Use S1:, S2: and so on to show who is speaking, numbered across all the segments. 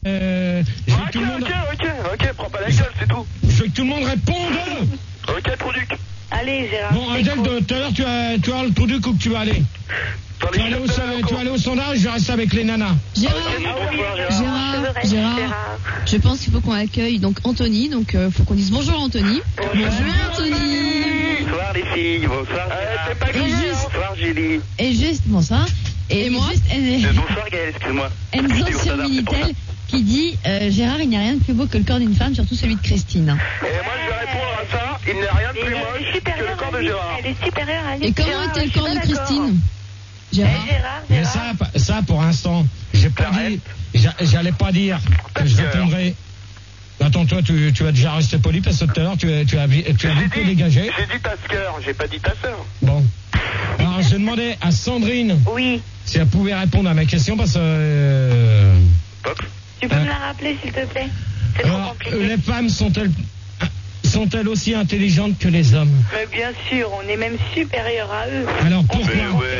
S1: je veux que tout le monde...
S2: Ok, prends pas la gueule, c'est tout.
S1: Je veux que tout le monde réponde.
S2: Ok, Trouduc.
S3: Allez, Gérard.
S1: Bon, Adèle, tout à l'heure, tu as le Trouduc où que tu vas aller. Tu vas aller au sondage, je reste avec les nanas.
S4: Gérard, je pense qu'il faut qu'on accueille donc Anthony, donc faut qu'on dise bonjour Anthony. Bonjour Anthony.
S2: Bonsoir les filles, bonsoir. C'est pas grave. Bonsoir Julie.
S4: Et juste, bonsoir. Et moi
S2: bonsoir Gaël, excuse-moi.
S4: Enzo Minitel qui dit Gérard, il n'y a rien de plus beau que le corps d'une femme, surtout celui de Christine.
S2: Et moi je vais répondre à ça, il n'y a rien de plus moche que le corps de Gérard.
S3: Elle est supérieure à lui.
S4: Et comment était le corps de Christine?
S3: Gérard.
S1: Mais ça pour l'instant, j'allais pas dire que je répondrai. Attends, toi, tu vas déjà rester poli parce que tout à l'heure, tu as vite dégagé.
S2: J'ai dit ta sœur, j'ai pas dit ta sœur.
S1: Bon. Alors, je demandais à Sandrine si elle pouvait répondre à ma question parce que...
S3: Tu peux me la rappeler, s'il te plaît? C'est trop compliqué.
S1: Les femmes sont-elles aussi intelligentes que les hommes?
S3: Mais bien sûr, on est même supérieur à eux.
S1: Alors pourquoi?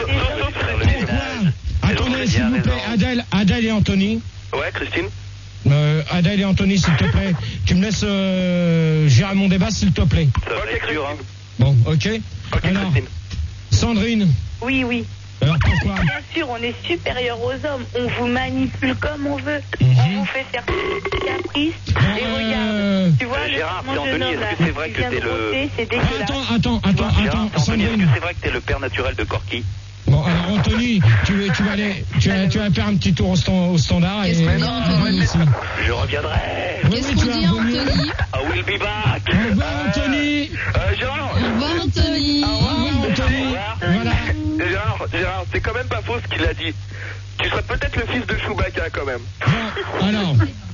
S1: Attendez, s'il vous plaît, Adèle et Anthony.
S2: Ouais, Christine.
S1: Adèle et Anthony, s'il te plaît, tu me laisses gérer mon débat, s'il te plaît.
S2: Ça va être dur, hein.
S1: Bon, ok.
S2: Ok,
S1: alors,
S2: Christine.
S1: Sandrine.
S3: Oui.
S1: Alors pourquoi?
S3: Bien sûr, on est supérieur aux hommes. On vous manipule comme on veut. On vous fait faire des caprices. Et regarde, tu vois,
S2: Gérard,
S3: le
S2: Anthony,
S3: jeune homme
S2: est-ce que c'est vrai que t'es le...
S3: c'est dégueulasse.
S1: Attends,
S2: Anthony, est-ce
S1: Sandrine.
S2: que c'est vrai que t'es le père naturel de Corky?
S1: Bon, alors Anthony, tu vas faire un petit tour au standard et...
S2: Je reviendrai.
S4: Qu'est-ce qu'on dit à Anthony?
S2: I will be back.
S1: Au revoir Anthony.
S2: Gérard.
S4: Au revoir Anthony.
S1: Voilà.
S2: Gérard, c'est quand même pas faux ce qu'il a dit. Tu serais peut-être le fils de Chewbacca quand même.
S1: Alors,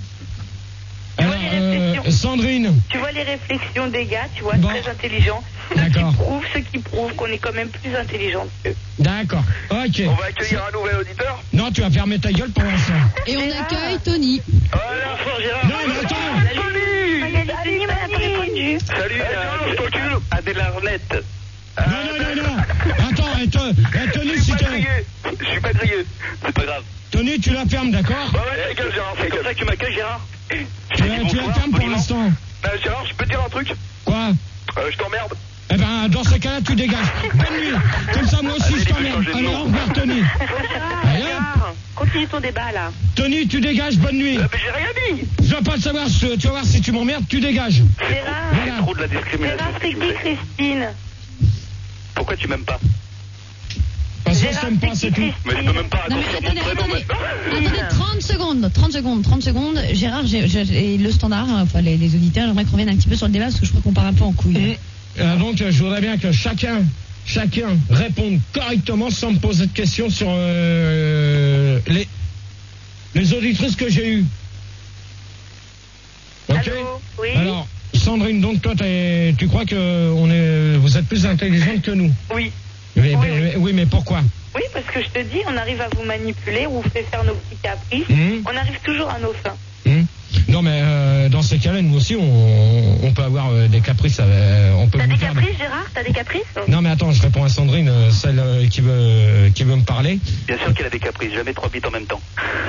S1: Sandrine.
S3: Tu vois les réflexions des gars, tu vois,
S1: Bon.
S3: très intelligents.
S1: D'accord.
S3: Ceux qui prouvent qu'on est quand même plus intelligents qu'eux.
S1: D'accord, ok.
S2: On va accueillir un nouvel auditeur.
S1: Non, tu vas fermer ta gueule pour l'instant.
S4: Et on accueille Tony.
S2: Bonsoir Gérard.
S1: Non, mais attends.
S3: Tony m'a pas répondu.
S2: Salut, je t'encule. Adèle Arnette.
S1: Non. Attends, Tony, si t'es...
S2: Je suis pas grillé. C'est pas grave.
S1: Tony, tu la fermes, d'accord?
S2: Ouais, gueule Gérard. C'est comme ça que tu m'accueilles Gérard.
S1: Tu la fermes pour l'instant.
S2: Gérard, je peux te dire un truc?
S1: Quoi?
S2: Je t'emmerde.
S1: Eh ben, dans ce cas-là, tu dégages. Bonne nuit. Comme ça, moi aussi, je t'emmerde. Alors, au revoir, Tony.
S3: Gérard, continue ton débat, là.
S1: Tony, tu dégages, bonne nuit.
S2: Mais j'ai rien dit.
S1: Je veux pas le savoir, tu vas voir si tu m'emmerdes, tu dégages.
S3: Gérard,
S2: C'est trop de la discrimination.
S3: Gérard, c'est qui Christine?
S2: Pourquoi tu m'aimes pas?
S1: Parce que je t'aime pas, c'est tout.
S2: Mais je peux même pas
S4: Non
S2: raccourcir
S4: mais
S2: mon prénom maintenant.
S4: Attendez, 30 secondes. Gérard, et le standard, enfin les auditeurs, j'aimerais qu'on revienne un petit peu sur le débat parce que je crois qu'on part un peu en couille.
S1: Donc, je voudrais bien que chacun réponde correctement sans me poser de questions sur les auditrices que j'ai eues. Ok?
S3: Allô? Oui.
S1: Alors, Sandrine, donc toi, tu crois que vous êtes plus intelligente que nous?
S3: Oui.
S1: Oui, mais pourquoi?
S3: Oui, parce que je te dis, on arrive à vous manipuler, on vous fait faire nos petits caprices, on arrive toujours à nos fins.
S1: Non, mais dans ces cas-là, nous aussi, on peut avoir des caprices. On peut
S3: T'as des
S1: faire
S3: caprices, Gérard? T'as des caprices?
S1: Non, mais attends, je réponds à Sandrine, celle qui veut me parler.
S2: Bien sûr qu'elle a des caprices, jamais 3 bites en même temps.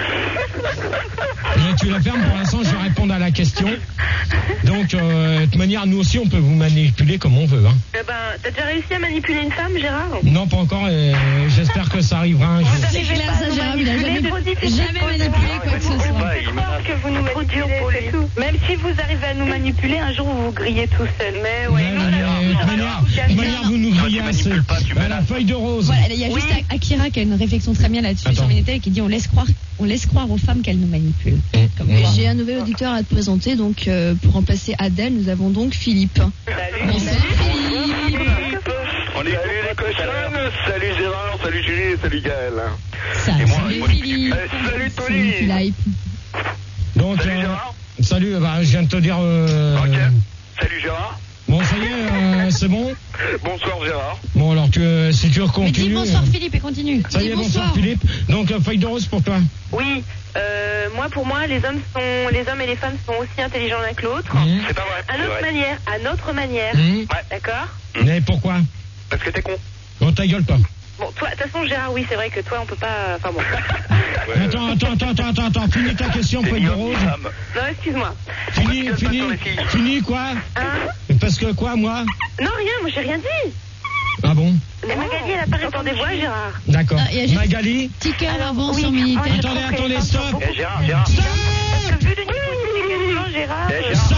S1: Mais tu la fermes pour l'instant, je réponds à la question. Donc, de toute manière, nous aussi, on peut vous manipuler comme on veut. Hein.
S3: Eh ben, t'as déjà réussi à manipuler une femme, Gérard?
S1: Non, pas encore, et j'espère que ça arrivera un jour.
S4: C'est clair, ça, Gérard, il a jamais manipulé quoi que ce soit.
S3: Que vous nous manipulez, c'est tout. Même si vous arrivez à nous manipuler, un jour vous vous grillez tout seul. Mais ouais,
S1: de manière, vous nous grillez assez. La feuille de rose.
S4: Voilà, il y a juste Akira qui a une réflexion très bien là-dessus sur Minitel qui dit on laisse croire aux femmes qu'elles nous manipulent. J'ai un nouvel auditeur à te présenter, donc pour remplacer Adèle, nous avons donc Philippe. Bonsoir Philippe.
S2: On est salut les cochonnes, salut Gérard, salut Julie, salut Gaël.
S4: Salut Philippe.
S2: Salut Tony.
S4: Philippe.
S1: Donc,
S2: salut Gérard.
S1: Salut, je viens de te dire...
S2: Ok, salut Gérard.
S1: Bon, ça y est, c'est bon?
S2: Bonsoir Gérard.
S1: Bon, alors, si tu continues...
S4: Mais dis bonsoir Philippe et continue.
S1: Ça y est, bonsoir Philippe. Donc, feuille de rose pour toi.
S3: Oui, pour moi, les hommes et les femmes sont aussi intelligents l'un que l'autre.
S2: C'est pas vrai.
S3: À notre manière.
S2: Ouais.
S3: D'accord?
S1: Mais pourquoi?
S2: Parce que t'es con.
S1: Bon, ta gueule, toi.
S3: Bon, toi, de toute façon, Gérard, oui, c'est vrai que toi, on peut pas... Enfin bon.
S1: Attends, finis ta question, Feuille de Rose.
S3: Non, excuse-moi.
S1: Fini quoi? Parce que quoi, moi?
S3: Non, rien, moi, j'ai rien dit.
S1: Ah bon?
S3: Mais Magali, elle a pas répondu voix, Gérard.
S1: D'accord. Magali?
S4: Petit cœur avant sur Minitel.
S1: Attendez, stop.
S2: Gérard.
S1: Stop.
S3: Parce que vu le niveau de Gérard...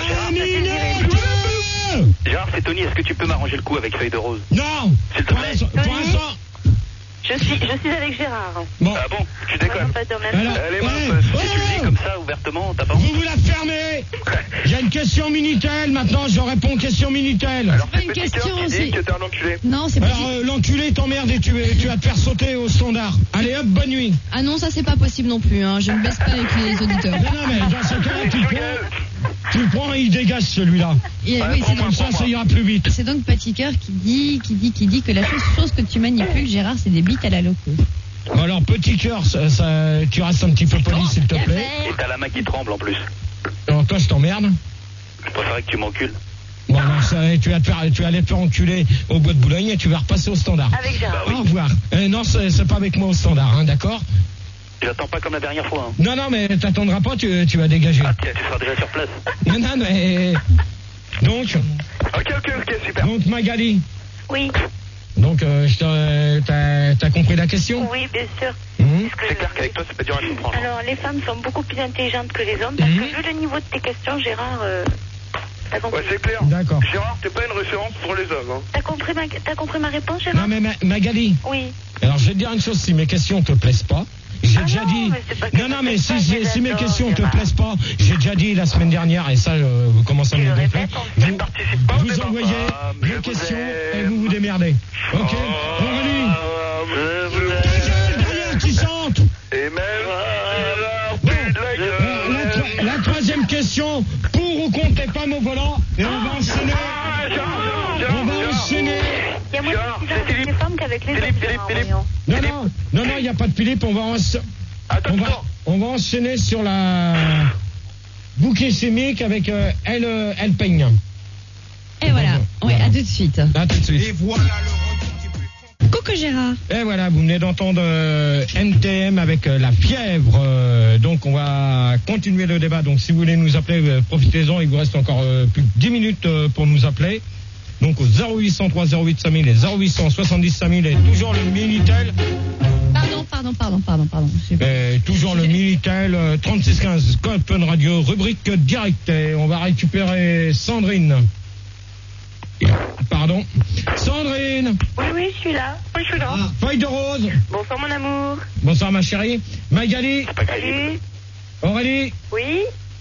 S2: Gérard, c'est Tony, est-ce que tu peux m'arranger le coup avec Feuille de Rose?
S1: Non.
S2: S'il te plaît.
S1: Pour l'instant...
S3: Je suis avec Gérard.
S1: Bon.
S2: Ah bon, tu déconnes. Allez, mince, si tu le dis comme ça, ouvertement, t'as pas honte.
S1: Vous la fermez. Il y a une question Minitel, maintenant je réponds aux questions Minitel.
S2: Alors,
S4: c'est pas une question,
S2: c'est... que t'es un enculé.
S4: Non, c'est pas...
S1: Alors, l'enculé t'emmerde et tu vas te faire sauter au standard. Allez hop, bonne nuit.
S4: Ah non, ça c'est pas possible non plus, hein. Je ne baisse pas avec les auditeurs.
S1: Non, mais dans ce cas-là, tu le prends et il dégage celui-là.
S4: Oui,
S1: c'est comme ça ira plus vite.
S4: C'est donc Petit Cœur qui dit que la chose que tu manipules, Gérard, c'est des bites à la loco.
S1: Alors, Petit Cœur, tu restes un petit peu poli, s'il te plaît.
S2: Et t'as la main qui tremble en plus.
S1: Alors, toi, je t'emmerde.
S2: Je préférerais que tu m'encules.
S1: Bon, non, tu vas aller te faire enculer au bois de Boulogne et tu vas repasser au standard.
S3: Avec Gérard.
S1: Au revoir. Non, c'est pas avec moi au standard, hein, d'accord?
S2: J'attends pas comme la dernière fois.
S1: Hein. Non, mais t'attendras pas, tu vas dégager.
S2: Ah, tiens, tu seras déjà sur place.
S1: Non, mais... Donc...
S2: Ok, super.
S1: Donc, Magali.
S3: Oui.
S1: Donc, t'as compris la question?
S3: Oui, bien sûr.
S2: C'est clair qu'avec toi, c'est pas dur à comprendre.
S3: Alors, les femmes sont beaucoup plus intelligentes que les hommes, parce que vu le niveau de tes questions, Gérard...
S2: Ouais, c'est clair.
S1: D'accord.
S2: Gérard, t'es pas une référence pour les hommes. Hein.
S3: T'as compris ma réponse, Gérard?
S1: Non, mais Magali.
S3: Oui.
S1: Alors, je vais te dire une chose, si mes questions te plaisent pas, j'ai déjà dit... Non, mais si mes questions te plaisent pas, j'ai déjà dit la semaine dernière, et ça, vous commencez à me gonfler, vous envoyez vos questions et vous vous démerdez. Ok? Aurélie. Derrière qui chante.
S2: Et même...
S1: La troisième question, pour ou contre les femmes au volant, et on va enchaîner.
S3: Il y a moins avec les femmes qu'avec les hommes.
S1: Non, il n'y a pas de Philippe, on va enchaîner sur la bouquet chimique avec elle peigne.
S4: Et voilà, oui, à tout de suite.
S1: À tout de suite.
S5: Et voilà le
S4: Coucou Gérard.
S1: Et voilà, vous venez d'entendre NTM avec la fièvre. Donc on va continuer le débat. Donc si vous voulez nous appeler, profitez-en. Il vous reste encore plus de 10 minutes pour nous appeler. Donc au 0803 08 5000 et 0800 70 5000 et toujours le Minitel.
S4: Pardon.
S1: Toujours le Minitel 3615 Copen Radio, rubrique direct. Et on va récupérer Sandrine. Pardon. Sandrine.
S3: Oui, je suis là.
S1: Feuille de Rose.
S3: Bonsoir mon amour.
S1: Bonsoir ma chérie. Magali.
S3: Salut.
S1: Aurélie.
S3: Oui.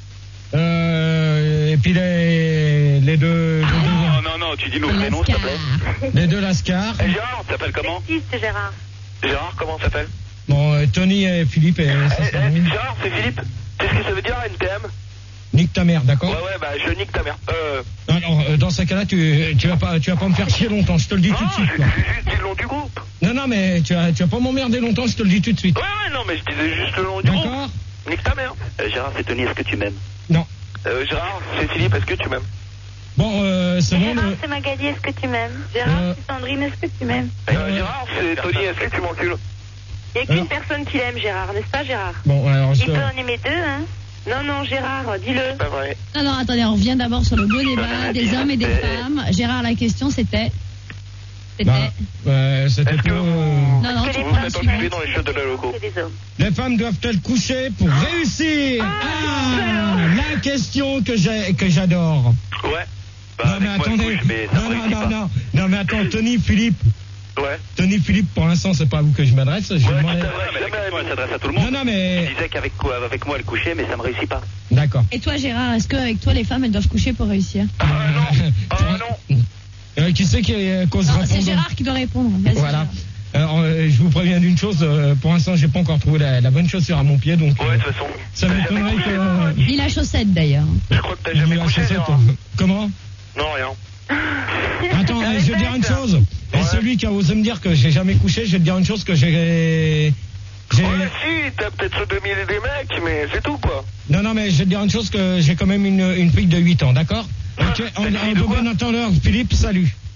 S1: Et puis les deux.
S2: Non, tu dis nos prénoms, s'il te plaît.
S1: Les deux Lascar.
S2: Et Gérard, t'appelles comment?
S3: C'est Gérard.
S2: Gérard, comment s'appelle?
S1: Bon, Tony et Philippe.
S2: Gérard, c'est Philippe. Qu'est-ce que ça veut dire, NTM?
S1: Nique ta mère, d'accord?
S2: Ouais, bah je nique ta mère.
S1: Alors, dans ce cas-là, tu vas pas me faire chier longtemps, je te le dis tout de suite.
S2: Non, j'ai juste dit le nom du groupe.
S1: Non, mais tu vas pas m'emmerder longtemps, je te le dis tout de suite.
S2: Ouais, non, mais je disais juste le nom du groupe.
S1: D'accord?
S2: Nique ta mère. Gérard, c'est Tony, est-ce que tu m'aimes?
S1: Non.
S2: Gérard, c'est Philippe, est-ce que tu m'aimes?
S1: Bon, c'est bon.
S3: Gérard, c'est Magali, est-ce que tu m'aimes? Gérard, c'est Sandrine, est-ce que tu m'aimes?
S2: Gérard, c'est Tony, est-ce que tu m'encules?
S3: Il n'y a qu'une personne qui l'aime, Gérard, n'est-ce pas, Gérard?
S1: Bon, alors...
S3: Il peut en aimer deux, hein? Non, Gérard, dis-le.
S2: C'est pas vrai.
S4: Non, attendez, on revient d'abord sur le beau débat des hommes et des femmes. Gérard, la question c'était...
S1: C'était
S2: pour...
S4: Non,
S2: tu vous êtes enculés dans les cheveux de la loco.
S1: Les femmes doivent-elles coucher pour réussir? La question que j'adore.
S2: Ouais.
S1: Non, mais attendez. Non, mais attends, Tony, Philippe.
S2: Ouais.
S1: Tony, Philippe, pour l'instant, c'est pas à vous que je m'adresse.
S2: Ouais, mais elle s'adresse à tout le monde.
S1: Non, mais...
S2: Je disais qu'avec moi, elle couchait, mais ça me réussit pas.
S1: D'accord.
S4: Et toi, Gérard, est-ce qu'avec toi, les femmes, elles doivent coucher pour réussir?
S2: Non.
S1: Qui c'est qui cause répondre?
S4: C'est Gérard qui doit répondre.
S1: Voilà. Alors, je vous préviens d'une chose, pour l'instant, j'ai pas encore trouvé la bonne chaussure à mon pied, donc...
S2: Ouais, de toute façon.
S1: Ça m'étonnerait que...
S4: Ni la chaussette, d'ailleurs.
S2: Je crois que t'as jamais couché,
S1: Comment?
S2: Non, rien.
S1: Attends, je vais dire une chose. Et celui qui a osé me dire que j'ai jamais couché, je vais te dire une chose que j'ai...
S2: Ouais, si, t'as peut-être sodomisé des mecs, mais c'est tout, quoi.
S1: Non, mais je vais te dire une chose, que j'ai quand même une fille de 8 ans, d'accord? Ok, on peut bien entendre, Philippe, salut.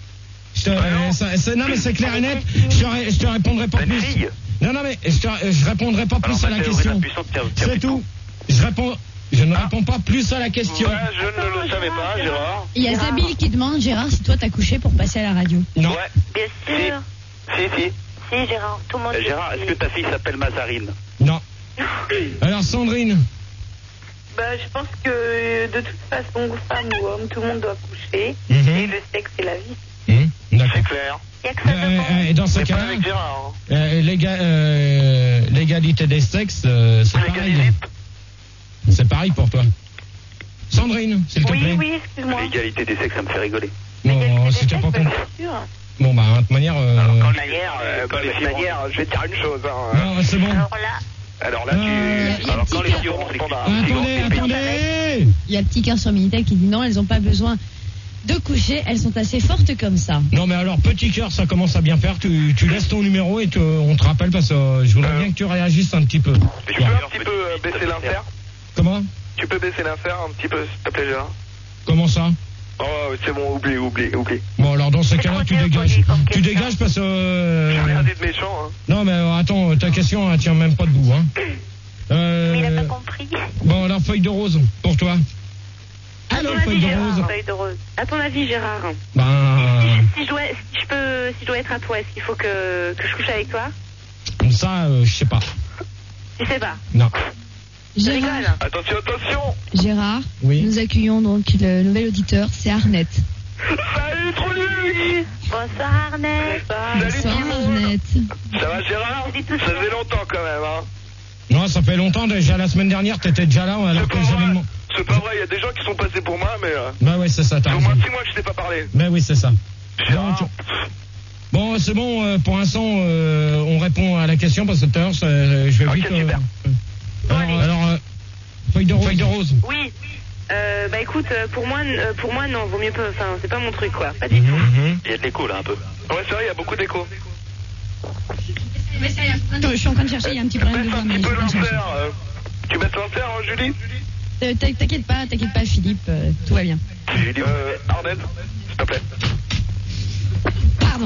S1: Non, mais c'est clair et net. Je te répondrai pas plus. Non, mais je répondrai pas plus à la question. C'est tout. Je ne réponds pas plus à la question.
S2: Ouais, je ne le savais pas, Gérard.
S4: Il y a Zabil qui demande, Gérard, si toi t'as couché pour passer à la radio.
S1: Non.
S2: Ouais.
S3: Bien sûr. Si, Gérard, tout le monde.
S2: Gérard, est-ce que ta fille s'appelle Mazarine?
S1: Non. Alors, Sandrine?
S3: Je pense que de toute façon, femme ou homme, tout le monde doit coucher. Et le sexe, c'est la vie.
S1: D'accord.
S2: C'est clair.
S3: Il n'y a que ça de bon.
S1: Et dans ce cas-là,
S2: avec Gérard, hein.
S1: l'égalité des sexes, c'est pareil. C'est pareil pour toi. Sandrine, s'il te plaît.
S3: Oui, excuse-moi.
S2: L'égalité des sexes, ça me fait rigoler.
S1: Non, si t'as pas compris. Bon, de toute manière.
S2: Je vais te dire une chose. Hein.
S1: Non, c'est bon.
S2: Alors là, quand les filles auront
S1: Attendez.
S4: Il y a Petit Cœur sur Minitel qui dit non, elles n'ont pas besoin de coucher, elles sont assez fortes comme ça.
S1: Non, mais alors, Petit Cœur, ça commence à bien faire. Tu laisses ton numéro et on te rappelle parce que je voudrais bien que tu réagisses un petit peu.
S2: Tu peux un petit peu baisser l'infert?
S1: Comment?
S2: Tu peux baisser l'infert un petit peu, s'il te plaît, Gérard?
S1: Comment ça?
S2: Oh, c'est bon, oublie.
S1: Bon, alors dans ce cas-là, tu dégages. Tu dégages parce que...
S2: J'ai rien dit de méchant, hein.
S1: Non, mais attends, ta question, elle tient même pas debout, hein.
S3: Mais il n'a pas compris.
S1: Bon, alors, feuille de rose, pour toi. Alors, feuille de rose.
S3: Feuille de rose. À ton avis, Gérard? Si je dois être à toi, est-ce qu'il faut que je couche avec toi?
S1: Ça, je sais pas.
S3: Tu sais pas?
S1: Non.
S4: Gérard.
S2: Attention.
S4: Gérard,
S1: oui.
S4: Nous accueillons donc le nouvel auditeur, c'est Arnette.
S2: Salut, trop nul.
S3: Bonsoir, Arnette.
S4: Bonsoir, Arnette.
S2: Ça va, Gérard? Ça faisait longtemps quand même, hein.
S1: Non, ça fait longtemps déjà. La semaine dernière, t'étais déjà là. Alors que
S2: c'est pas vrai, il y a des gens qui sont passés pour moi, mais...
S1: Bah ouais, c'est ça, t'as
S2: au moins 6 mois que je t'ai pas parlé.
S1: Bah oui, c'est ça.
S2: Gérard.
S1: Bon, c'est bon, pour l'instant, on répond à la question parce que tout à l'heure, je vais vite...
S2: super.
S1: Alors, feuille de rose.
S3: Oui. Écoute, pour moi, non, vaut mieux pas. Enfin, c'est pas mon truc, quoi. Pas du tout.
S2: Il y a de l'écho là, un peu. Ouais, c'est vrai, il y a beaucoup d'écho.
S4: Attends, je suis en train de chercher, il y a un petit problème de voix.
S2: Un petit peu l'insert. Tu baisses l'insert, hein, Julie?
S4: T'inquiète pas, Philippe, tout va bien.
S2: Julie, Arnette, s'il te plaît.
S4: Pardon.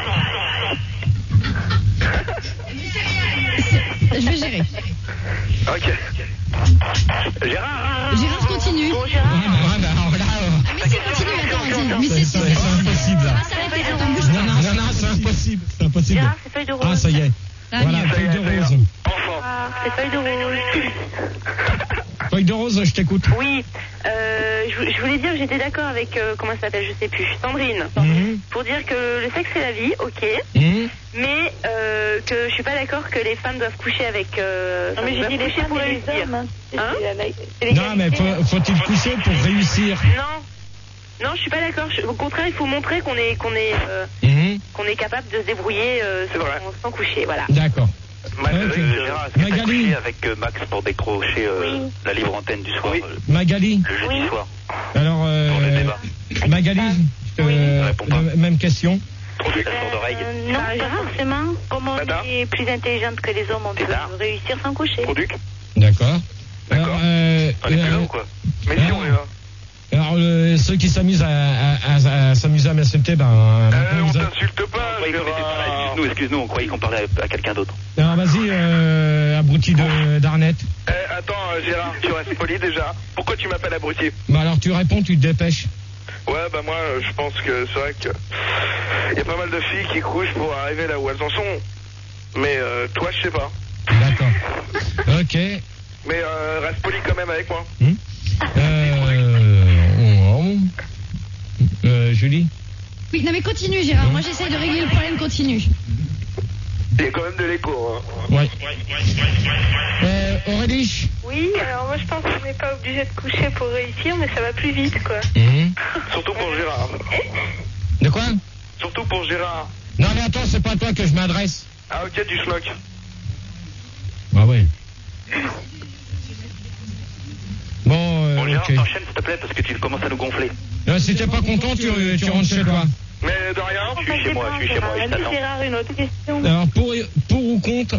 S4: Je vais gérer.
S2: Ok. Gérard.
S4: Gérard continue.
S3: Bon, Gérard.
S4: Mais c'est continue, attends, vas-y.
S1: C'est impossible là.
S4: Attends, bouge pas.
S1: Non, c'est impossible. C'est impossible.
S3: Gérard, c'est feuille de rose.
S1: Ah, ça y est. Voilà, feuille de rose.
S3: C'est feuille de rose.
S1: Feuille de rose, je t'écoute.
S3: Oui. Je voulais dire que j'étais d'accord avec, comment ça s'appelle, je sais plus, Sandrine. Pour dire que le sexe c'est la vie, ok. Mais que je suis pas d'accord que les femmes doivent coucher avec... non mais j'ai dit les femmes pour réussir.
S1: Non mais faut-il coucher pour réussir?
S3: Non, je suis pas d'accord. Au contraire, il faut montrer qu'on est capable de se débrouiller sans coucher, voilà.
S1: D'accord.
S2: Gérard, est-ce que t'as couché avec Max pour décrocher la libre antenne du soir?
S1: Magali?
S2: Le jeudi soir.
S1: Alors,
S2: pour le débat.
S1: Magali, même question.
S2: La sourde oreille.
S3: Non, pas forcément. Comme on est plus intelligente que les hommes, on peut réussir sans coucher.
S2: Produc.
S1: D'accord.
S2: On est plus là ou quoi? Mais si on est là.
S1: Alors, ceux qui s'amusent à s'amuser à m'insulter,
S2: on t'insulte pas, Excuse-nous, on croyait qu'on parlait à quelqu'un d'autre.
S1: Alors, vas-y, abruti d'Arnette.
S2: Attends, Gérard, tu restes poli déjà. Pourquoi tu m'appelles abruti?
S1: Bah alors, tu réponds, tu te dépêches.
S2: Ouais, moi, je pense que c'est vrai que il y a pas mal de filles qui couchent pour arriver là où elles en sont. Mais toi, je sais pas.
S1: D'accord. Ok.
S2: Mais reste poli quand même avec moi.
S1: Julie?
S4: Oui, non mais continue Gérard, moi j'essaye de régler le problème, continue.
S2: Il y a quand même de l'écho, hein.
S1: Ouais. Aurélie?
S3: Oui, alors moi je pense qu'on n'est pas obligé de coucher pour réussir, mais ça va plus vite, quoi.
S2: Surtout pour Gérard.
S1: De quoi?
S2: Surtout pour Gérard.
S1: Non mais attends, c'est pas à toi que je m'adresse.
S2: Ah ok, du schnock.
S1: Ah ouais. Bon,
S2: Gérard,
S1: ok.
S2: t'enchaînes s'il te plaît parce que tu commences à nous gonfler.
S1: Si t'es pas content, tu rentres chez toi.
S2: Mais de rien,
S3: Je suis chez moi,
S2: je t'attends.
S3: Gérard, une autre question.
S1: Alors pour ou contre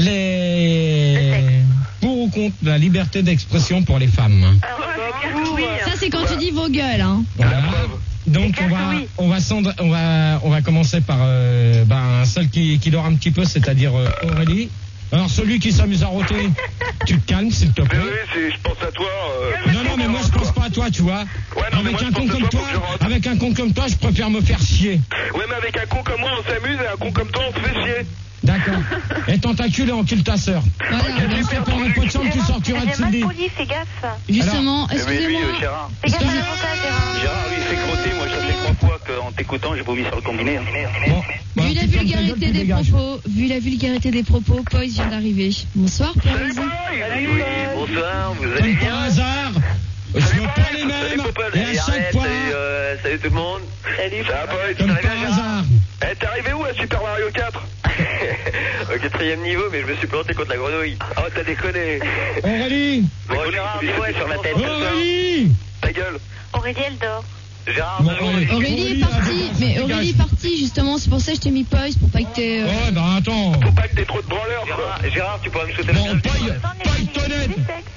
S1: la liberté d'expression pour les femmes?
S3: Alors, oui.
S4: Ça c'est quand tu dis vos gueules, hein.
S1: Voilà. Donc on va commencer par celle qui dort un petit peu, c'est-à-dire Aurélie. Alors celui qui s'amuse à rôter, tu te calmes s'il te plaît.
S2: Oui, je pense à toi.
S1: Non, mais moi je pense pas à toi, tu vois.
S2: Ouais, non,
S1: avec un con comme toi, je préfère me faire chier.
S2: Ouais, mais avec un con comme moi, on s'amuse et un con comme toi, on se fait chier.
S1: D'accord. Et tentacule et encule ta sœur.
S4: Voilà,
S1: je t'appelle un peu de chambre, tu sortiras de Cindy.
S3: Fais gaffe.
S4: Justement, excusez-moi.
S6: Gérard.
S3: Fais gaffe à l'avantage, Gérard.
S6: Gérard, lui, il fait crotter. Moi, ça fait 3 fois qu'en t'écoutant, j'ai vomi sur le combiné.
S4: Vu la vulgarité des propos, Poise vient d'arriver. Bonsoir, Poise.
S6: Oui, bonsoir, vous allez
S1: Comme
S6: bien?
S1: par hasard, je veux pas les mêmes. Et à chaque fois,
S6: salut tout le monde.
S3: Salut.
S2: Ça va pas être
S1: comme par hasard.
S2: Eh, t'es arrivé où à Super Mario 4?
S6: Au 4e niveau, mais je me suis planté contre la grenouille.
S2: Oh, t'as déconné.
S1: Aurélie.
S6: Bon, Gérard, dis-moi sur la tête.
S1: Aurélie.
S2: Ta gueule.
S3: Aurélie, elle dort.
S6: Gérard,
S4: Aurélie est partie, mais Aurélie est partie justement, c'est pour ça que je t'ai mis Poise pour pas que t'aies.
S1: Ouais, bah attends.
S2: Faut pas que t'aies trop de branleurs, quoi.
S6: Gérard, tu pourrais me souhaiter
S1: Bon,
S6: le
S1: Paille Tonnette.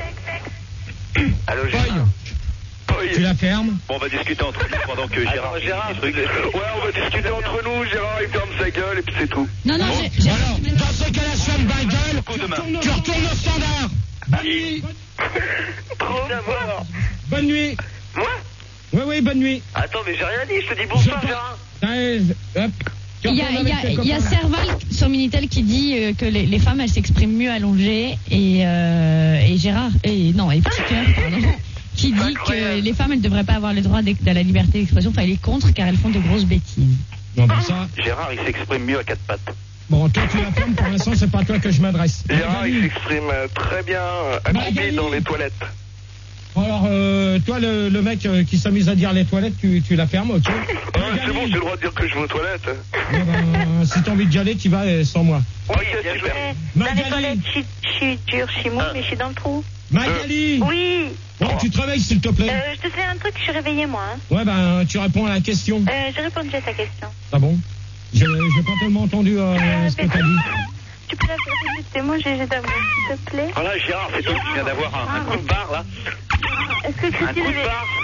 S6: Allô,
S1: Paille.
S6: Gérard.
S1: Tu la fermes.
S6: Bon, on va discuter entre nous pendant que Gérard dit des trucs.
S2: Ouais, on va discuter entre nous. Gérard, il ferme sa gueule et puis c'est tout.
S4: Non,
S1: Alors, dans ce cas-là, je ferme ma gueule. Tu retournes au standard. Bonne nuit.
S6: Trop d'abord.
S1: Bonne nuit.
S6: Moi?
S1: Oui, bonne nuit.
S6: Attends, mais j'ai rien dit, je te dis bonsoir, Gérard.
S1: Hop.
S4: Il y a Serval sur Minitel qui dit que les femmes elles s'expriment mieux allongées et Gérard et Petit Cœur pardon qui dit que les femmes elles devraient pas avoir le droit de la liberté d'expression, enfin il est contre car elles font de grosses bêtises.
S1: Bon ben ça.
S6: Gérard il s'exprime mieux à 4 pattes.
S1: Bon toi tu la fermes, pour l'instant c'est pas à toi que je m'adresse.
S2: Gérard il s'exprime très bien accroupi dans les toilettes.
S1: Alors, toi, le mec qui s'amuse à dire les toilettes, tu la fermes, ok?
S2: C'est bon, j'ai le droit de dire que je vais aux toilettes.
S1: Si t'as envie d'y aller, tu vas sans moi.
S2: Ok, super.
S3: Dans les toilettes, je suis dur, je suis mou, mais je suis dans le trou.
S1: Magali!
S3: Oui.
S1: Bon, tu te réveilles, s'il te plaît.
S3: Je te fais un truc, je suis réveillée, moi. Hein.
S1: Ouais, tu réponds à la question.
S3: J'ai répondu à ta question.
S1: Ah bon? J'ai pas tellement entendu ce que t'as dit.
S3: Tu peux la faire c'est moi, j'ai d'amour, s'il te plaît.
S6: Voilà, Gérard, c'est toi qui viens d'avoir un coup de barre, là.
S3: Est-ce que Christine avait...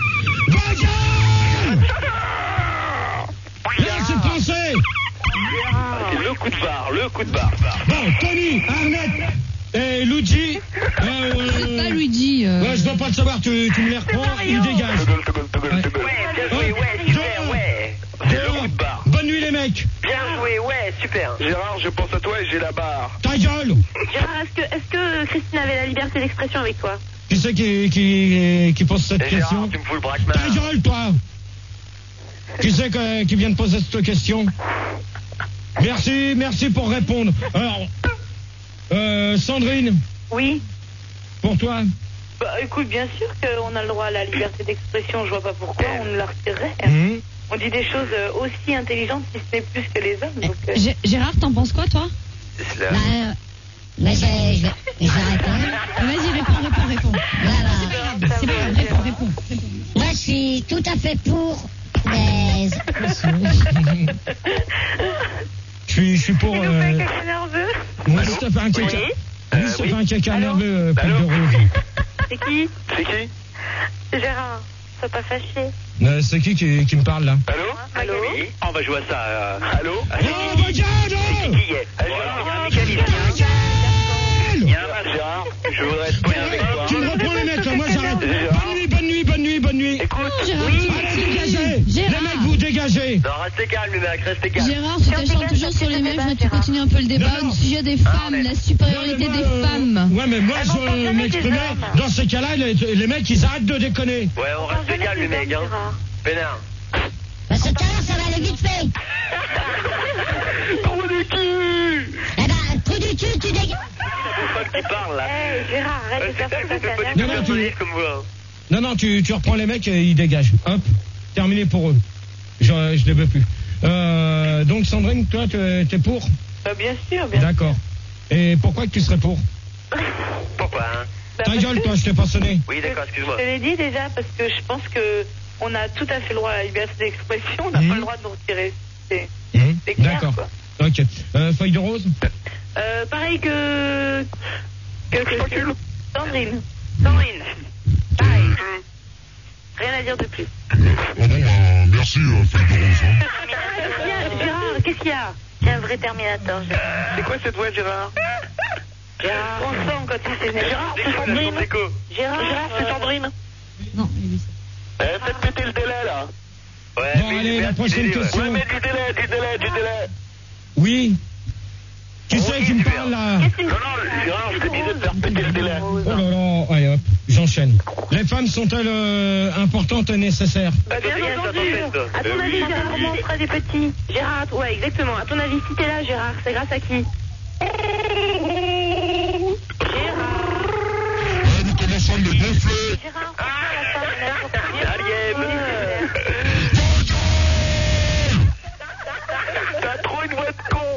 S1: Là, c'est français!
S6: C'est le coup de barre.
S1: Bon, Tony, Arnett et Luigi.
S4: C'est pas Luigi.
S1: Ouais, je dois pas le savoir, tu me les reprends, il dégage.
S6: C'est le coup de barre.
S1: Bonne nuit, les mecs.
S6: Bien joué, ouais, super.
S2: Gérard, je pense à toi et j'ai la barre.
S1: Ta gueule!
S3: Gérard, est-ce que Christine avait la liberté d'expression avec toi?
S1: Qui c'est qui pose cette question?
S6: Gérard, tu me fous le braquemar.
S1: Ta gueule, toi! Qui c'est qui vient de poser cette question? Merci pour répondre. Alors, Sandrine?
S3: Oui.
S1: Pour toi?
S3: Bah écoute, bien sûr qu'on a le droit à la liberté d'expression, je vois pas pourquoi on nous la retirerait. On dit des choses aussi intelligentes si ce n'est plus que les hommes. Donc,
S4: Gérard, t'en penses quoi, toi?
S7: Mais je vais répondre.
S4: Vas-y, réponds.
S7: Voilà.
S4: C'est bon, réponds.
S7: Moi, je suis tout à fait pour les...
S1: Je suis pour...
S3: Il nous fait un caca nerveux.
S1: Moi, si t'as fait un caca... Oui, ça fait un caca nerveux, Paul de Rouge.
S3: C'est qui?
S2: C'est qui?
S3: C'est Gérard. Sois pas fâché.
S1: C'est qui me parle, là?
S2: Allô?
S6: Oui, on va jouer à ça.
S2: Allô?
S1: Oh, regarde!
S6: Qui est? Il y a un mécanisme. Il y a un match, Gérard. Je voudrais te poser avec toi.
S1: Tu me reprends les mecs, là, moi j'arrête. Bonne nuit.
S6: Écoute,
S4: Gérard,
S1: Allez, dégagez! Les mecs, vous dégagez!
S6: non, restez calme, les mecs, restez calme.
S4: Gérard, tu t'acharnes toujours sur les mecs, tu continues un peu le débat au sujet des femmes, la supériorité des femmes.
S1: Ouais, mais moi, je m'exprimais. Dans ces cas-là, les mecs, ils arrêtent de déconner.
S6: Ouais, on reste calme, les mecs, hein. Pénard.
S7: Parce que tout à l'heure, ça va aller vite fait.
S2: Trou du cul!
S7: Eh ben, trou du cul, tu dégages.
S6: C'est pas qui parle, là.
S3: Gérard, arrête de faire ça.
S6: Comme vous.
S1: Non, tu reprends les mecs et ils dégagent. Hop, terminé pour eux. Je les veux plus. Donc, Sandrine, toi, t'es pour?
S3: Bien sûr.
S1: D'accord. Et pourquoi que tu serais pour?
S6: Pourquoi, hein?
S1: Ta gueule, toi, je t'ai pas sonné.
S6: Oui, d'accord, excuse-moi.
S3: Je te l'ai dit déjà parce que je pense que on a tout à fait le droit à la liberté d'expression, on n'a pas le droit de nous retirer. C'est clair,
S1: D'accord.
S3: quoi.
S1: Ok. Feuille de rose?
S3: Pareil que Sandrine. Pareil. Rien à dire de plus.
S8: Bon, merci merci, feuille de rose.
S3: Gérard, qu'est-ce qu'il y a? C'est un vrai Terminator.
S2: C'est quoi cette voix, Gérard?
S3: Gérard, on sent quand tu sais.
S2: Gérard, c'est Sandrine.
S3: Gérard,
S2: c'est Sandrine.
S4: Non, lui,
S2: Faites péter le délai, là. Ouais,
S1: Bon, allez, la prochaine question.
S2: Ouais, mais du délai.
S1: Oui. Qui c'est qui me parle là?
S2: Non, Gérard, je te disais de faire péter le délai.
S1: Oh là là, allez hop, j'enchaîne. Les femmes sont-elles importantes et nécessaires?
S3: Bah, bien entendu. À ton avis, Gérard, comment on fera des petits? Gérard, ouais, exactement. À ton avis, si t'es là, Gérard, c'est grâce à qui? Gérard.
S8: Vous commencez à me gonfler.
S3: Gérard, pourquoi la femme est là pour te dire?
S2: T'as trop une voix de con.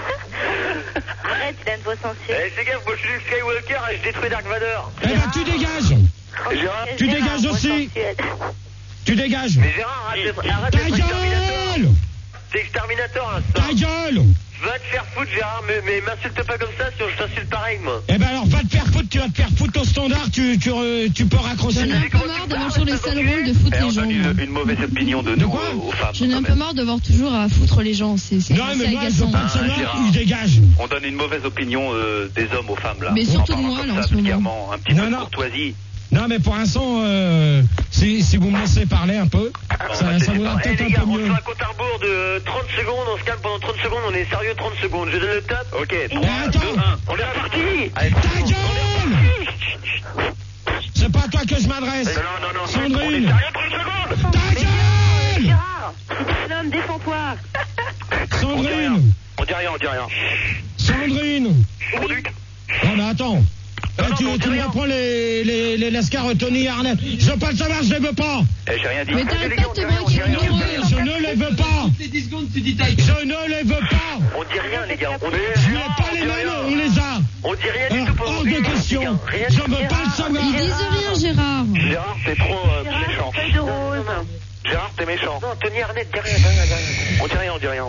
S3: Arrête, il a une voix sensuelle.
S2: Eh, fais gaffe, moi je suis Luke Skywalker et je détruis Dark Vador.
S1: Eh ben, tu dégages.
S2: Gérard,
S1: Tu dégages aussi. Tu dégages.
S2: mais Gérard, arrête
S1: Ta
S2: d'être exterminateur.
S1: gueule.
S2: C'est exterminateur, là, ça.
S1: Ta gueule.
S2: Va te faire foutre, Gérard, mais m'insulte pas comme ça, sinon je t'insulte pareil, moi.
S1: Eh ben alors, va te faire foutre, tu vas te faire foutre au standard, tu peux raccrocher.
S4: J'en ai un peu marre d'avoir sur les sales rôles de foutre les gens.
S6: Une mauvaise opinion de nous aux femmes.
S4: J'en ai un peu marre de voir toujours à foutre les gens. C'est
S1: Non, mais moi, je veux pas de savoir
S6: Gérard.
S1: où il dégage.
S6: On donne une mauvaise opinion des hommes aux femmes, là.
S4: Mais surtout
S6: En
S4: de moi,
S6: parlant
S4: là,
S6: comme
S4: en
S6: ça,
S4: ce moment.
S6: vulgairement, un petit peu de
S1: Non.
S6: courtoisie.
S1: Non, mais pour l'instant, si vous me laissez parler un peu, ça vaudra peut-être
S2: les gars,
S1: un peu
S2: on
S1: mieux.
S2: fait un compte à rebours de 30 secondes, on se calme pendant 30 secondes, on est sérieux 30 secondes. Je donne le top.
S6: Ok, 3,
S1: attends.
S6: 2, 1.
S2: On est reparti.
S1: Ta gueule. C'est pas à toi que je m'adresse.
S2: Non.
S1: Sandrine.
S2: On est sérieux 30 secondes.
S1: Ta gueule.
S3: Gérard, si t'es un homme, défends-toi.
S1: Sandrine.
S6: On dit rien.
S1: Sandrine. Non, mais attends. Tu me reprends les lascars Tony Arnett. Je veux pas le savoir, je les veux pas.
S6: J'ai rien dit.
S4: Mais t'arrêtes pas de te braquer une heure.
S1: Je ne les veux pas. Je ne les veux pas.
S2: On dit rien, les gars.
S1: Je n'ai pas les mêmes, on les a.
S2: On dit rien du
S1: Alors,
S2: tout pour
S1: hors de question. Je ne veux pas le savoir.
S4: Ils disent rien, Gérard.
S6: Gérard, t'es trop méchant.
S3: Feuille de rose.
S6: Gérard, t'es méchant.
S2: Non, Tony Arnett, dis rien.
S6: On dit rien.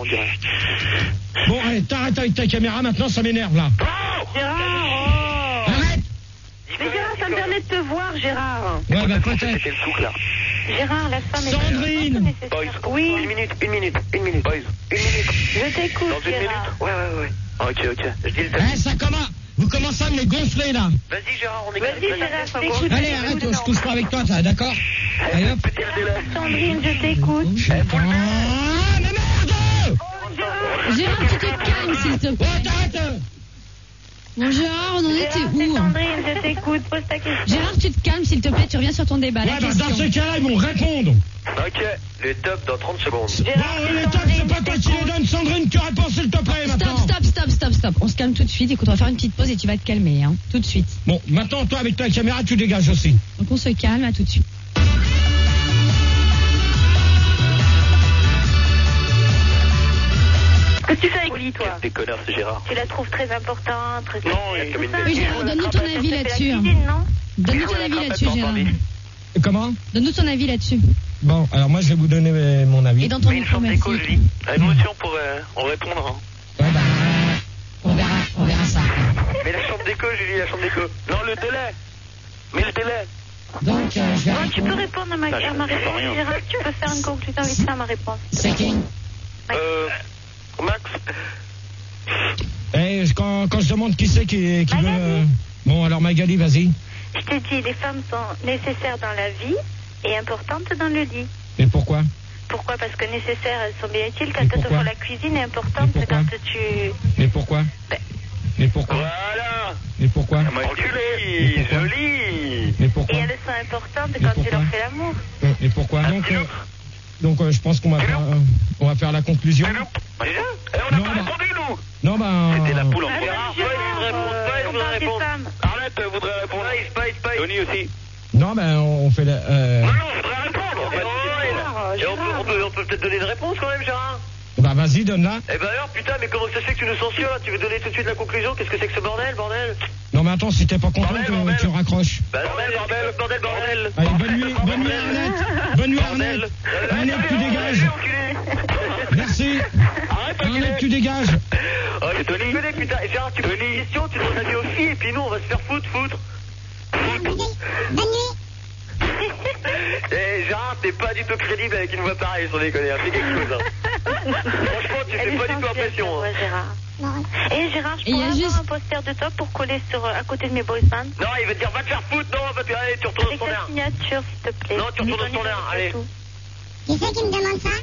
S1: Bon, allez, t'arrêtes avec ta caméra maintenant, ça m'énerve là.
S3: Gérard,
S1: Arrête.
S3: Mais Gérard, ça me permet de te voir, Gérard.
S1: Ouais, bah peut-être.
S6: C'était le souk, là.
S3: Gérard, la femme est...
S1: Sandrine.
S3: Oui,
S2: Une minute. Boys.
S3: je t'écoute,
S2: Dans une minute.
S3: Gérard.
S2: Ouais. Ok. Je dis le top.
S1: Eh, ça commence. Vous commencez à me les gonfler là.
S2: Vas-y, Gérard, on est
S3: Vas-y, Gérard, je t'écoute.
S1: Allez, arrête, je touche pas avec toi, ça, d'accord? Allez hop.
S3: Sandrine, je t'écoute.
S1: Ah, mais merde.
S4: Gérard, tu te calmes, s'il te plaît.
S1: Oh, t'arrêtes.
S4: Bon, Gérard, on en était
S3: Gérard, c'est
S4: où?
S3: Sandrine, je t'écoute. Pose ta question.
S4: Gérard, tu te calmes, s'il te plaît, tu reviens sur ton débat. La
S1: Ouais, bah
S4: question.
S1: dans ces cas-là, ils vont répondre.
S2: Ok, le top dans 30 secondes.
S3: Gérard,
S1: Bon,
S3: c'est
S1: les tops,
S3: Sandrine,
S1: c'est pas
S3: je
S1: toi qui
S3: t'écoute.
S1: les donne. Sandrine, tu réponds s'il te plaît maintenant.
S4: Stop. On se calme tout de suite. Écoute, on va faire une petite pause et tu vas te calmer, hein. Tout de suite.
S1: Bon, maintenant, toi, avec ta caméra, tu dégages aussi.
S4: Donc on se calme, à tout de suite.
S3: Qu'est-ce que tu fais avec lui, toi?
S6: Des connards, c'est Gérard.
S3: Tu la trouves très importante, très...
S2: Non, il y a comme une
S4: Oui, Gérard, donne-nous ton avis là-dessus. hein.
S3: non?
S4: Donne-nous ton avis là-dessus, Gérard.
S1: Comment?
S4: Donne-nous ton avis là-dessus.
S1: Bon, alors moi, je vais vous donner mon avis.
S4: Et dans ton
S2: Une
S4: micro,
S2: chambre
S4: merci.
S2: d'écho, je lis. Émotion pour en répondre. Hein.
S1: Ouais, bah, on verra ça.
S2: Mais la chambre d'écho, Julie, la chambre d'écho. Non, le délai. Mais le délai.
S1: Donc, je vais
S3: Non, tu peux répondre à ma réponse, Gérard. Tu peux faire une conclusion avec ça, ma réponse.
S1: C'est qui?
S2: Max.
S1: Quand je demande qui c'est qui veut...
S3: Magali.
S1: Bon, alors Magali, vas-y.
S3: Je t'ai dit, les femmes sont nécessaires dans la vie et importantes dans le lit.
S1: Et pourquoi?
S3: Pourquoi? Parce que nécessaires, elles sont bien utiles quand
S1: Et
S3: elles te
S1: pourquoi?
S3: font la cuisine et importantes
S1: Et pourquoi?
S3: quand tu...
S1: Mais pourquoi?
S3: Ben.
S1: Mais pourquoi?
S2: Voilà.
S1: Mais pourquoi?
S2: Enculé. Joli.
S1: Mais
S3: Et
S1: pourquoi?
S3: elles sont importantes
S1: Mais
S3: quand tu
S1: pourquoi?
S3: leur fais l'amour.
S1: Et pourquoi? Donc, je pense qu'on va faire la conclusion.
S2: Déjà on n'a
S1: Non,
S2: pas
S1: bah.
S2: répondu, nous.
S1: Non, ben...
S6: C'était la poule en
S3: Ah,
S6: poire.
S2: Gérard,
S3: on parle des femmes.
S2: Arlette voudrait répondre. Spice.
S6: Tony aussi.
S1: Non, ben, on fait la...
S2: Non, je voudrais répondre. Et on peut peut-être donner une réponse quand même, Gérard.
S1: Bah, vas-y, donne-la.
S2: Eh ben alors, putain, mais comment ça se fait que tu nous censures là? Tu veux donner tout de suite la conclusion? Qu'est-ce que c'est que ce bordel?
S1: Non, mais attends, si t'es pas content,
S2: Bordel.
S1: tu raccroches.
S2: Bah bordel.
S1: Allez, bonne nuit, Arnett. Bonne nuit, Arnett. Arnett, tu dégages. Merci. Arnett, tu dégages.
S2: Oh, c'est Tony. Putain, et Gérard, tu poses une question, tu demandes avis aux filles, et puis nous, on va se faire foutre.
S7: Bonne nuit.
S2: Eh, Gérard,
S6: t'es pas du tout crédible avec une voix pareille, sans déconner, c'est quelque chose. Franchement, tu fais pas du tout impression.
S3: Gérard. Et Gérard, je pourrais avoir un poster de toi pour coller à côté de mes boys bands.
S6: Non, il veut te dire va te faire foutre, non, allez, tu retournes au standard.
S3: Avec ta signature, s'il te plaît.
S6: Non, tu retournes au standard, allez.
S7: Qui c'est qui me demande ça?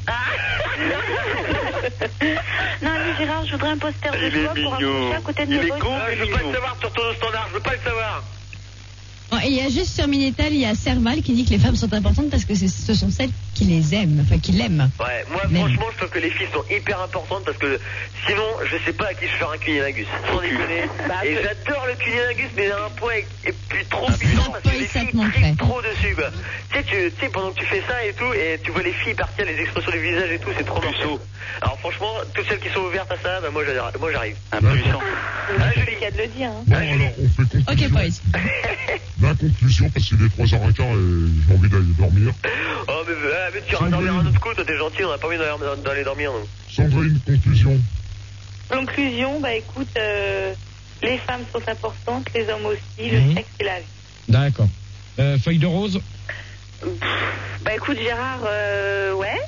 S3: Non, mais Gérard, je voudrais un poster de toi pour accrocher à côté de mes boys bands.
S6: Je veux pas le savoir, tu retournes au standard, je veux pas le savoir.
S4: Bon, et il y a juste sur Minitel, il y a Serval qui dit que les femmes sont importantes parce que ce sont celles qui les aiment, enfin qui l'aiment.
S6: Ouais, moi franchement je trouve que les filles sont hyper importantes parce que sinon je sais pas à qui je ferai un cunnilingus. Sans déconner. Et j'adore le cunnilingus mais à un point et puis trop puissant parce que les filles cliquent trop dessus quoi. Tu sais pendant que tu fais ça et tout et tu vois les filles partir, les expressions du visage et tout, c'est trop morceau. Alors franchement, toutes celles qui sont ouvertes à ça, bah moi j'arrive. Impuissant.
S3: Ah, je l'ai qu'à de le dire. Hein.
S8: Bon, alors, on fait conclusion.
S4: Ok, boys.
S8: La conclusion, parce qu'il est 3h15 et j'ai envie d'aller dormir.
S6: Oh, mais tu iras dormir un autre coup, toi t'es gentil, on a pas envie d'aller dormir. Non.
S8: Sandrine, conclusion.
S3: Conclusion, bah écoute, les femmes sont importantes, les hommes aussi, le sexe et la vie.
S1: D'accord. Feuille de rose.
S3: Bah écoute Gérard, ouais.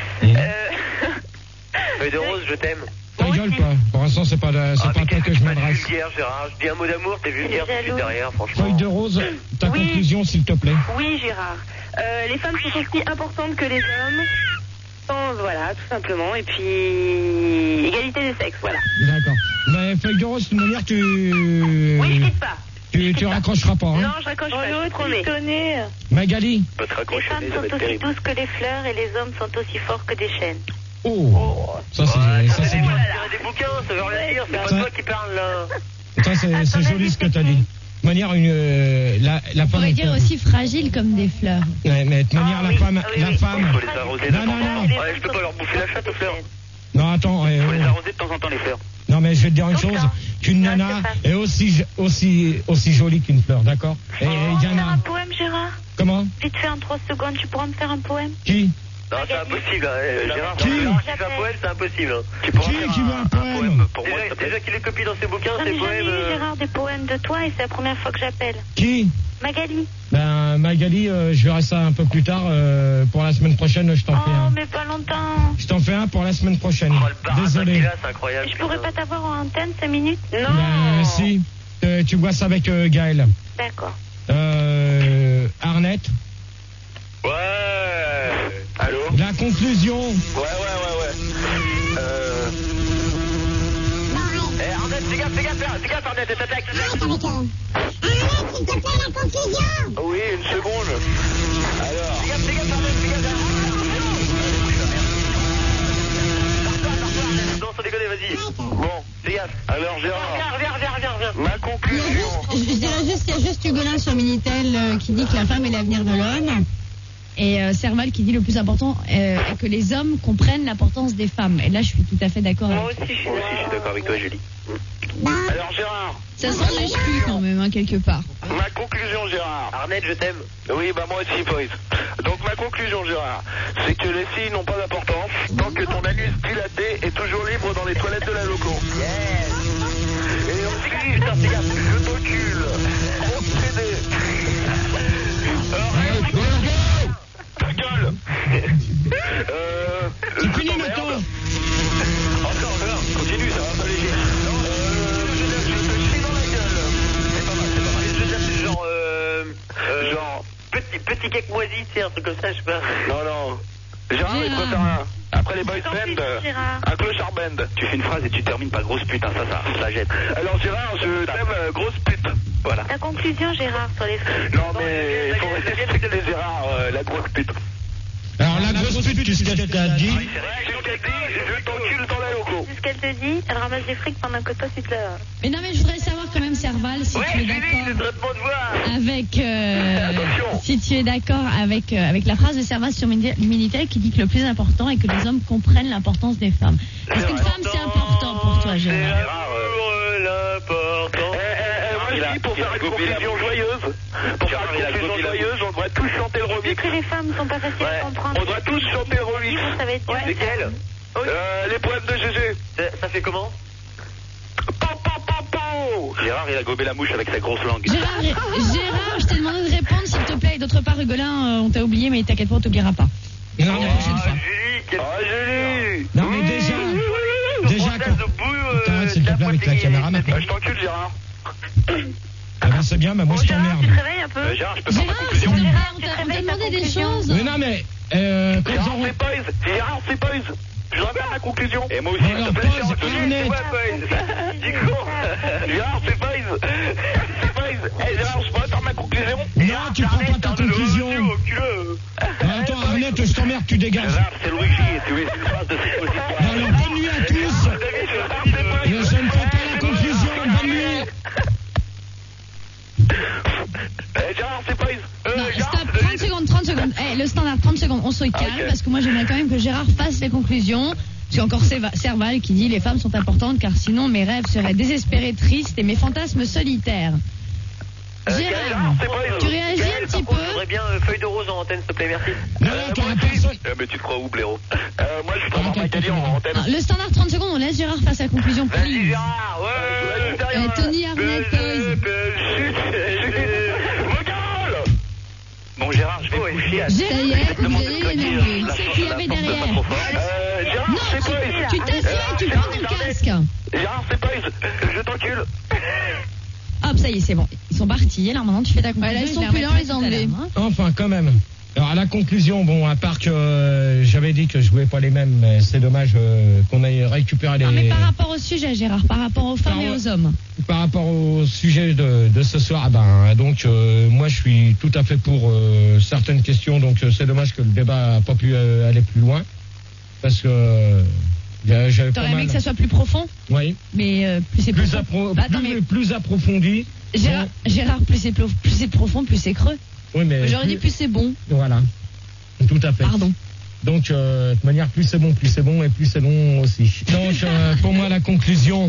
S6: Feuille de rose, je t'aime.
S1: Ta gueule pas. Pour l'instant, c'est pas toi que je m'adresse.
S6: Vulgaire, Gérard. Je dis un mot d'amour, t'es vulgaire tout de suite derrière, franchement.
S1: Feuille de rose, ta conclusion, s'il te plaît.
S3: Oui, Gérard. Les femmes sont aussi importantes que les hommes. Voilà, tout simplement. Et puis, égalité des sexes, voilà.
S1: D'accord. Mais feuille de rose, de toute manière,
S3: Oui, je quitte pas.
S1: Tu raccrocheras pas, hein?
S3: Non, je raccroche pas, je te promets.
S1: Magali.
S3: Les femmes sont aussi douces que les fleurs et les hommes sont aussi forts que des chênes.
S1: Oh, ça c'est bien.
S6: Des bouquins, ça veut rien dire, c'est pas toi qui parle là.
S1: Ça c'est joli ce que t'as dit. De manière, la femme.
S4: On pourrait dire aussi fragile comme des fleurs.
S1: Ouais, mais de manière, la femme.
S6: Il faut les arroser de temps en temps. Ouais, je peux pas leur bouffer la chatte aux fleurs.
S1: Non, attends.
S6: Il faut les arroser de temps en temps, les fleurs.
S1: Non, mais je vais te dire une chose. Qu'une nana est aussi jolie qu'une fleur, d'accord? Et il y en a.
S3: Un poème, Gérard?
S1: Comment?
S3: Vite fait en 3 secondes, tu pourras me faire un poème?
S1: Qui?
S6: Non, c'est impossible, Gérard.
S1: Qui
S6: fait un poème, c'est impossible.
S1: Qui veut un poème?
S6: Pour moi, déjà qu'il est copié dans ses bouquins,
S3: Non,
S6: ses
S3: mais
S6: poèmes.
S3: jamais eu, Gérard, des poèmes de toi et c'est la première fois que j'appelle.
S1: Qui?
S3: Magali.
S1: Ben, Magali, je verrai ça un peu plus tard. Pour la semaine prochaine, je t'en fais un.
S3: Oh, mais pas longtemps.
S1: Je t'en fais un pour la semaine prochaine.
S6: Oh, le baratin
S1: Désolé.
S6: qu'il a, c'est incroyable.
S3: Je pourrais pas t'avoir en antenne 5 minutes? Non.
S1: Ben, si. Tu vois ça avec Gaël.
S3: D'accord.
S1: Arnett.
S6: Ouais. Allô?
S1: La conclusion.
S6: Ouais. Arnett, fais gaffe, Arnett, elle t'attaque.
S7: Arrête, s'il te plaît, la conclusion.
S6: Oui, une seconde. Alors. Fais gaffe, Arnett, Non, sans déconner, vas-y. Bon, fais gaffe. Alors, Gérard. Viens. Ma conclusion.
S4: Je dirais juste qu'il y a juste Hugolin sur Minitel qui dit que la femme est l'avenir de l'homme. Et Serval qui dit le plus important est que les hommes comprennent l'importance des femmes. Et là, je suis tout à fait d'accord avec
S3: Moi aussi, je suis
S6: d'accord avec toi, Julie. Alors, Gérard.
S4: Ça sent la cheville quand même, hein, quelque part.
S6: Ma conclusion, Gérard. Arnett, je t'aime. Oui, bah moi aussi, Boris. Donc, ma conclusion, Gérard, c'est que les filles n'ont pas d'importance tant que ton anus dilaté est toujours libre dans les toilettes de la loco. Yes. Et aussi, putain, fais gaffe, je t'encule. Obsédé. Ta gueule.
S1: C'est fini maintenant.
S6: Encore, continue, ça va pas léger. Je te chie dans la gueule. C'est pas mal. C'est genre, petit cake moisi, tu sais, un truc comme ça, je sais pas. Non. Gérard, il faut faire après les boys band, un clochard band. Tu fais une phrase et tu termines par grosse pute, hein, ça jette. Alors Gérard, je t'aime grosse pute. Voilà.
S3: Ta conclusion, Gérard, sur les filles.
S6: Non, mais il faut respecter les Gérard, la grosse pute.
S1: Alors, la grosse pute, qu'est-ce qu'elle t'a dit?
S6: Je t'encule dans la loco.
S3: C'est ce qu'elle te dit, elle ramasse des frics pendant que toi tu te la...
S4: Mais non, mais je voudrais savoir quand même, Serval, si tu es d'accord avec la phrase de Serval sur Minitel qui dit que le plus important est que les hommes comprennent l'importance des femmes. Est-ce qu'une femme, c'est important pour toi, Gérard?
S6: Moi, je dis pour faire une conclusion joyeuse, on devrait tous chanter le remix.
S3: Vu que les femmes sont pas faciles à comprendre.
S6: On doit tous chanter le remix.
S3: Ça va être dur.
S6: Lesquels? Les poèmes de GG. Ça fait comment? Gérard, Gérard, il a gobé la mouche avec sa grosse langue.
S4: Gérard, je t'ai demandé de répondre, s'il te plaît. Et d'autre part, Hugolin, on t'a oublié, mais t'inquiète pas, on t'oubliera pas.
S1: Non, mais
S6: Julie,
S1: non, mais déjà, t'arrêtes s'il te plaît avec la caméra maintenant.
S6: Je t'encule, Gérard.
S1: Ah ben c'est bien, mais moi je t'emmerde.
S3: Tu te réveilles un peu.
S6: Gérard, je peux faire ma conclusion.
S4: On t'a demandé des choses.
S1: Mais non, mais
S6: Gérard, c'est pas je voudrais faire ma conclusion. Et moi aussi,
S1: alors, pause, Arnett.
S6: Dis quoi Gérard, c'est pas Eh, Gérard, je pourrais faire ma conclusion.
S1: Non, tu prends pas ta conclusion. Attends, Arnett, je t'emmerde, tu dégages.
S6: Gérard, c'est Louis J. Tu es une phrase de cette position.
S1: Alors, bonne nuit à tous. Je ne fais pas la conclusion, bonne nuit.
S6: Gérard, c'est pas
S4: Non, stop, 30 secondes. Le standard, 30 secondes, on se calme, parce que moi j'aimerais quand même que Gérard fasse les conclusions. C'est encore Serval qui dit les femmes sont importantes car sinon mes rêves seraient désespérés, tristes et mes fantasmes solitaires. Gérard, tu réagis un petit peu.
S6: J'aimerais bien feuille de rose en antenne, s'il te plaît, merci.
S1: Non, t'auras personne.
S6: Mais tu te crois où, blaireau moi, je suis vraiment Magali en antenne.
S4: Le standard, 30 secondes, on laisse Gérard faire sa conclusion.
S6: Vas-y, Gérard,
S4: Tony Arnett,
S6: Bon, Gérard, je vais me coucher à...
S4: Ça y est, vous allez l'énerver. C'est qui y avait derrière.
S6: Gérard,
S4: Non,
S6: c'est pas...
S4: tu t'assieds et tu prends ton casque.
S6: Gérard, c'est pas... Je t'encule.
S4: Hop, ça y est, c'est bon. Ils sont partis. Alors maintenant, tu fais ta conclusion.
S7: Là, ils sont plus là, on les a enlevés.
S1: Enfin, quand même. Alors, à la conclusion, bon, à part que j'avais dit que je jouais pas les mêmes, mais c'est dommage qu'on aille récupérer les...
S4: Non, mais par rapport au sujet, Gérard, par rapport aux femmes et aux hommes.
S1: Par rapport au sujet de ce soir, donc, moi, je suis tout à fait pour certaines questions, donc c'est dommage que le débat n'a pas pu aller plus loin, parce que... j'avais
S4: T'aurais aimé que ça soit plus profond?
S1: Oui.
S4: Mais plus c'est
S1: plus approfondi.
S4: Gérard, plus c'est profond, plus c'est creux.
S1: Oui, mais
S4: j'aurais dit plus c'est bon.
S1: Voilà. Tout à fait.
S4: Pardon.
S1: Donc, de toute manière, plus c'est bon et plus c'est long aussi. Donc, pour moi, la conclusion,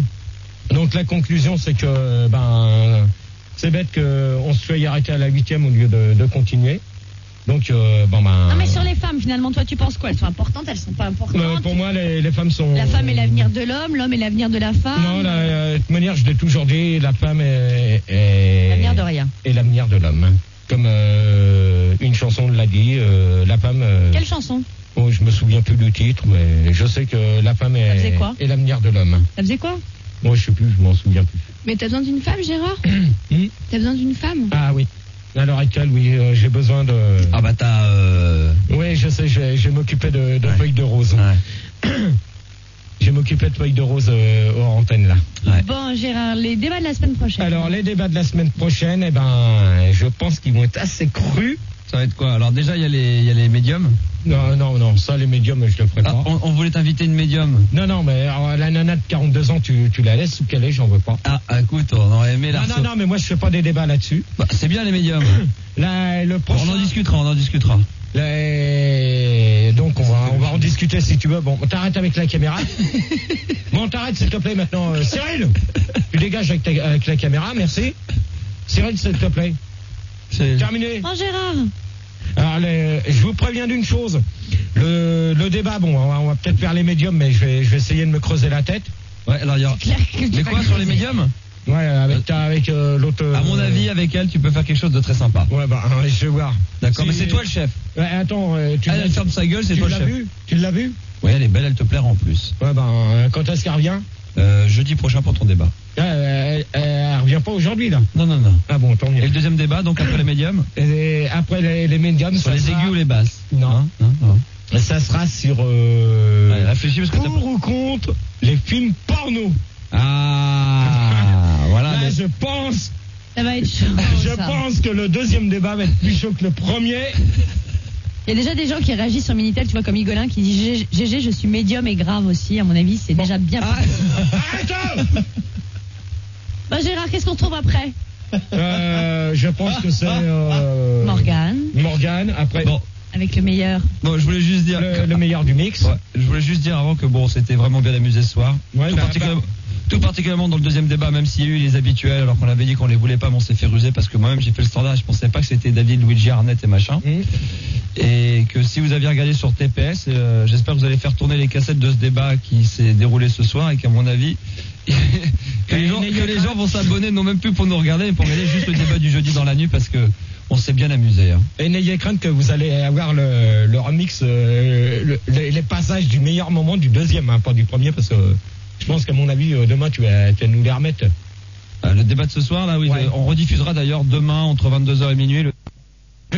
S1: c'est que, c'est bête qu'on se soit arrêté à la 8e au lieu de continuer. Donc,
S4: Non, mais sur les femmes, finalement, toi, tu penses quoi? Elles sont importantes, elles sont pas importantes?
S1: Pour moi, les femmes sont...
S4: La femme est l'avenir de l'homme est l'avenir de la femme.
S1: Non, de toute manière, je l'ai toujours dit, la femme est...
S4: l'avenir de rien.
S1: Et l'avenir de l'homme. Comme une chanson l'a dit, la femme...
S4: Quelle chanson?
S1: Oh, je me souviens plus du titre, mais je sais que la femme est l'avenir de l'homme.
S4: Ça faisait quoi?
S1: Moi, je sais plus, je m'en souviens plus.
S4: Mais t'as besoin d'une femme, Gérard? T'as besoin d'une femme?
S1: Ah oui. À l'heure actuelle, oui, j'ai besoin de...
S9: Ah bah t'as...
S1: Oui, je sais, je vais m'occuper de feuilles de rose.
S9: Ouais.
S1: Je vais m'occuper de feuilles de rose hors antenne, là.
S9: Ouais.
S4: Bon, Gérard, les débats de la semaine prochaine.
S1: Alors, les débats de la semaine prochaine, je pense qu'ils vont être assez crus.
S9: Ça va être quoi? Alors déjà, il y a les médiums.
S1: Non, ça, les médiums, je le ferai pas.
S9: On voulait t'inviter une médium.
S1: Non, mais alors, la nana de 42 ans, tu la laisses sous quelle est? J'en veux pas.
S9: Ah, écoute, on aurait aimé la...
S1: Non, mais moi, je fais pas des débats là-dessus.
S9: Bah, c'est bien, les médiums.
S1: Le prochain...
S9: On en discutera.
S1: Donc, on va en discuter si tu veux. Bon, t'arrêtes avec la caméra. Bon, t'arrêtes, s'il te plaît, maintenant. Cyril, tu dégages avec la caméra, merci. Cyril, s'il te plaît. C'est terminé.
S4: Oh, Gérard.
S1: Alors, je vous préviens d'une chose. Le débat, bon, on va peut-être faire les médiums, mais je vais essayer de me creuser la tête.
S9: Ouais, alors il y a... Mais quoi, sur les médiums?
S1: Ouais, avec l'autre...
S9: À mon avis, avec elle, tu peux faire quelque chose de très sympa.
S1: Ouais, je vais voir.
S9: D'accord, mais c'est toi le chef.
S1: Ouais, attends,
S9: elle ferme sa gueule, c'est toi le chef.
S1: Tu l'as vu?
S9: Oui, elle est belle, elle te plaira en plus.
S1: Ouais, quand est-ce qu'elle revient?
S9: Jeudi prochain pour ton débat.
S1: Elle revient pas aujourd'hui, là?
S9: Non.
S1: Ah bon, tant mieux.
S9: Et le deuxième débat, donc après les médiums?
S1: Et après les médiums,
S9: sur les aigus ou les basses?
S1: Non. Ça sera sur...
S9: réfléchis parce que
S1: pour ou contre les films porno.
S9: Ah, voilà.
S1: Là, je pense...
S4: Ça va être chaud.
S1: Je pense que le deuxième débat va être plus chaud que le premier.
S4: Il y a déjà des gens qui réagissent sur Minitel, tu vois, comme Hugolin qui dit GG, je suis médium et grave aussi. À mon avis, c'est déjà bien.
S1: Arrête.
S4: Bah, Gérard, qu'est-ce qu'on trouve après?
S1: Je pense que c'est Morgane, après.
S9: Bon.
S4: Avec le meilleur.
S9: Bon, je voulais juste dire
S1: le meilleur du mix.
S9: Ouais, je voulais juste dire avant que bon, c'était vraiment bien amusé ce soir. Ouais, tout particulièrement dans le deuxième débat, même s'il y a eu les habituels, alors qu'on avait dit qu'on les voulait pas, mais on s'est fait ruser parce que moi-même j'ai fait le standard, je pensais pas que c'était David, Luigi, Arnett et machin. Et que si vous aviez regardé sur TPS, j'espère que vous allez faire tourner les cassettes de ce débat qui s'est déroulé ce soir et qu'à mon avis, que les gens vont s'abonner, non même plus pour nous regarder, mais pour regarder juste le débat du jeudi dans la nuit, parce que on s'est bien amusé. Hein.
S1: Et n'ayez crainte que vous allez avoir le remix, les passages du meilleur moment du deuxième, hein, pas du premier, parce que je pense qu'à mon avis, demain, tu vas nous les remettre.
S9: Le débat de ce soir, là, oui, ouais. On rediffusera d'ailleurs demain entre 22h et minuit.